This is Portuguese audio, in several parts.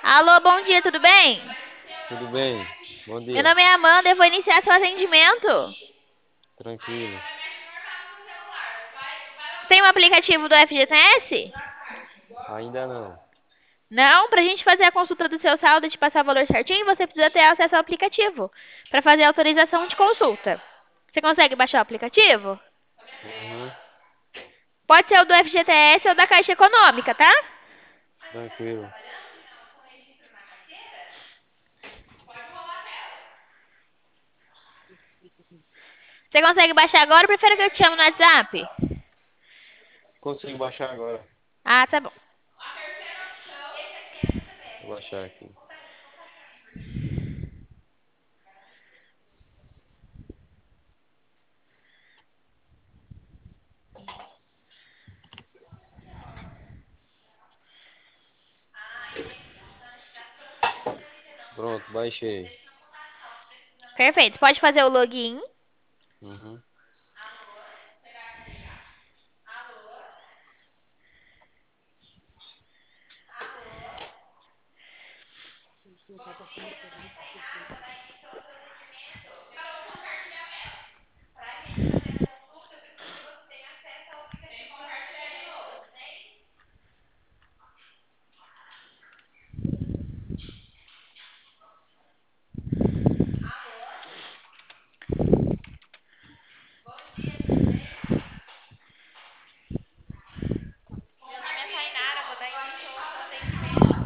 Alô, bom dia, tudo bem? Tudo bem? Bom Meu dia. nome é Amanda, eu vou iniciar seu atendimento. Tranquilo. Você tem um aplicativo do FGTS? Ainda não. Não, para a gente fazer a consulta do seu saldo e te passar o valor certinho, você precisa ter acesso ao aplicativo para fazer a autorização de consulta. Você consegue baixar o aplicativo? Uhum. Pode ser o do FGTS ou da Caixa Econômica, tá? Tranquilo. Você consegue baixar agora ou prefere que eu te chame no WhatsApp? Consigo baixar agora. Ah, tá bom. Vou baixar aqui. Pronto, baixei. Perfeito. Você pode fazer o login. Uhum. Meu nome é Tainara, vou dar início ao atendimento.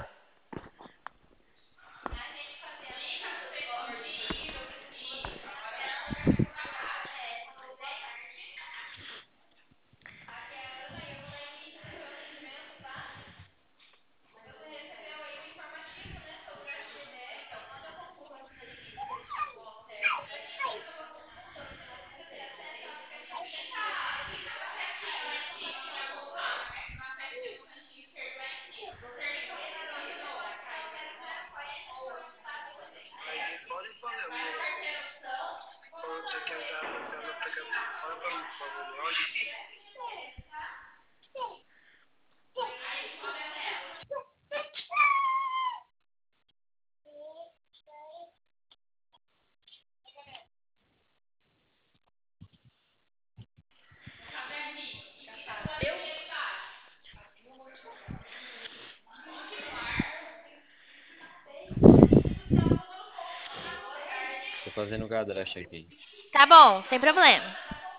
Tô fazendo o cadastro aqui. Tá bom, sem problema.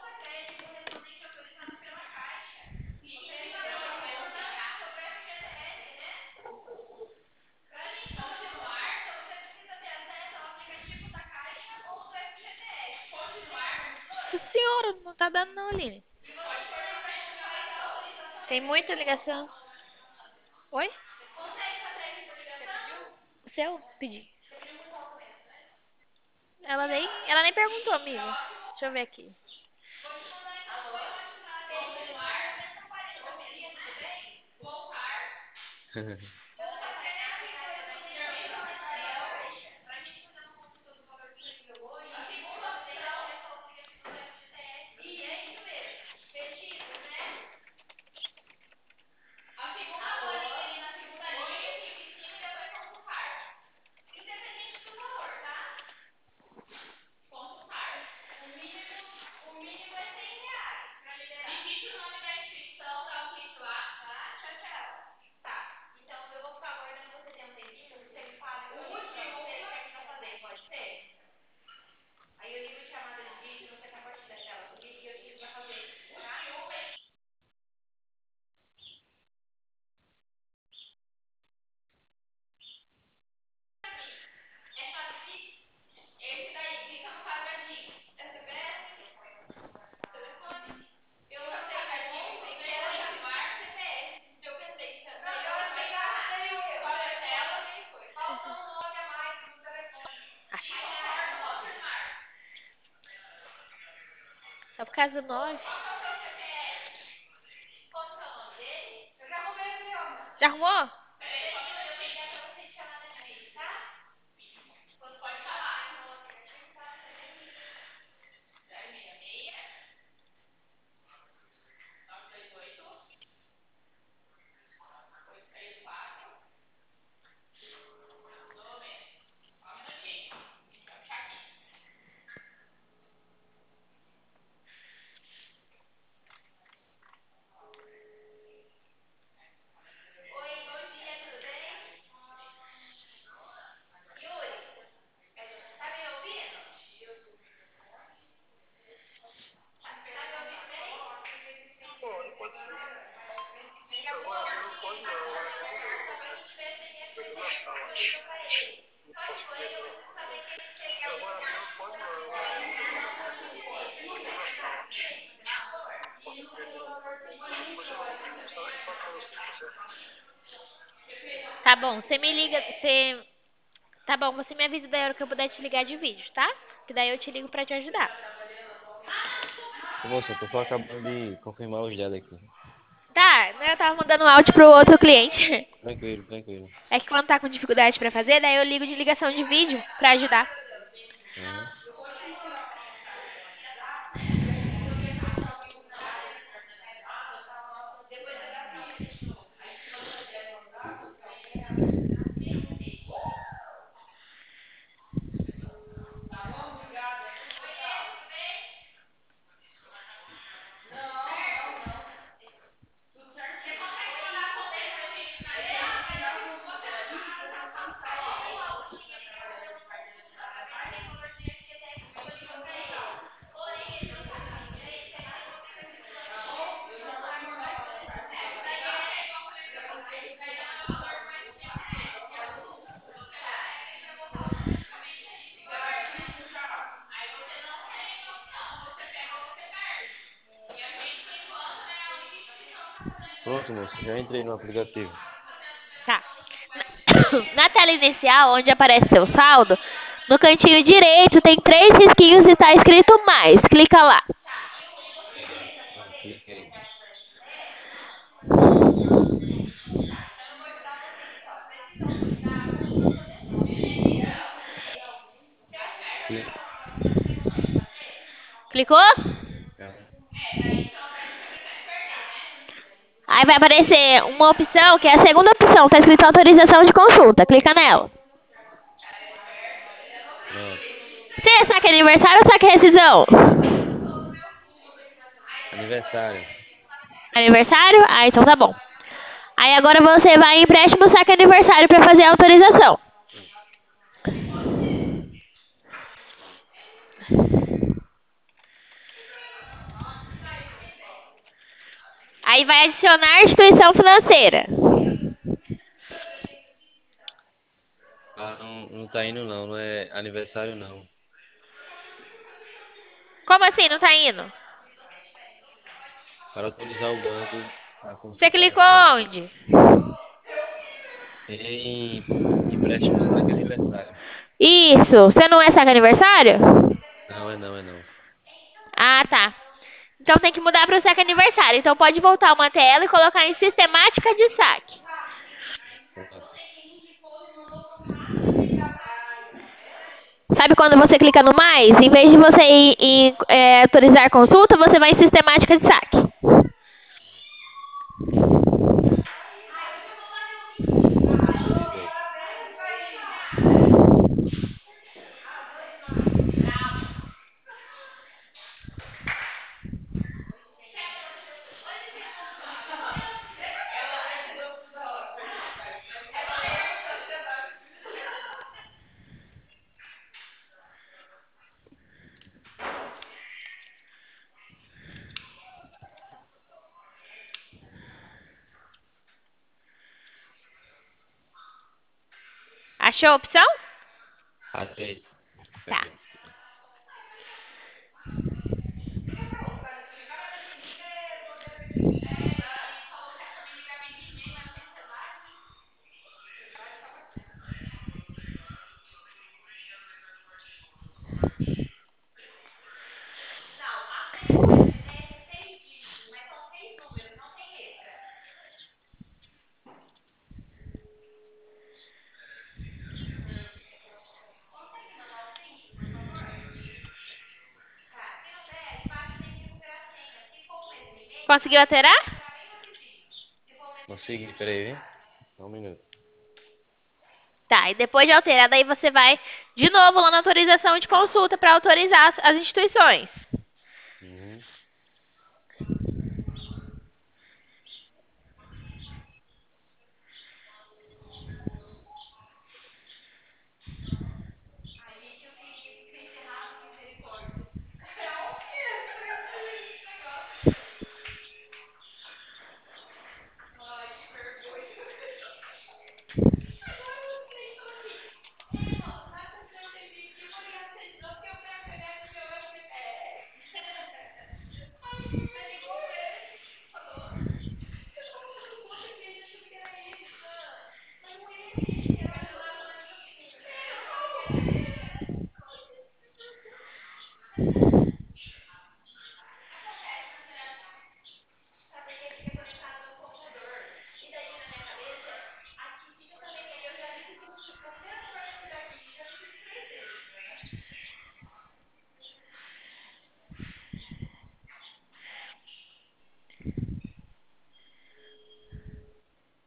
Nossa senhora, não tá dando não, Aline. Tem muita ligação. Oi? O seu? Pedi. Ela nem perguntou, amiga. Deixa eu ver aqui. Só por causa do 9. Já arrumou? Tá bom, você me liga, você... Tá bom, você me avisa da hora que eu puder te ligar de vídeo, tá? Que daí eu te ligo pra te ajudar. Ô, moça, eu tô só acabando de confirmar os dela aqui. Tá, né, eu tava mandando um áudio pro outro cliente. Tranquilo, tranquilo. É que quando tá com dificuldade pra fazer, daí eu ligo de ligação de vídeo pra ajudar. Uhum. Pronto, moça, já entrei no aplicativo. Tá. Na tela inicial, onde aparece seu saldo, no cantinho direito tem três risquinhos e tá escrito mais. Clica lá. Ah, cliquei. Cliquei. Clicou? Aí vai aparecer uma opção, que é a segunda opção, tá escrito autorização de consulta. Clica nela. Pronto. Você é saque aniversário ou saque rescisão? Aniversário. Aniversário? Ah, então tá bom. Aí agora você vai em empréstimo saque aniversário para fazer a autorização. Aí vai adicionar instituição financeira. Ah, não, não tá indo não, não é aniversário não. Como assim, não tá indo? Para autorizar o banco a Você consultar clicou a onde? em empréstimo saque aniversário. Isso. Você não é saque aniversário? Não, é não, é não. Ah, tá. Então tem que mudar para o saque aniversário. Então pode voltar uma tela e colocar em sistemática de saque. Pronto. Sabe quando você clica no mais? Em vez de você ir em autorizar consulta, você vai em sistemática de saque. Autorizei. Achou a opção? Achei. Tá. Achei. Conseguiu alterar? Consegui, peraí, hein? Só um minuto. Tá, e depois de alterar, daí você vai de novo lá na autorização de consulta para autorizar as instituições. Uhum.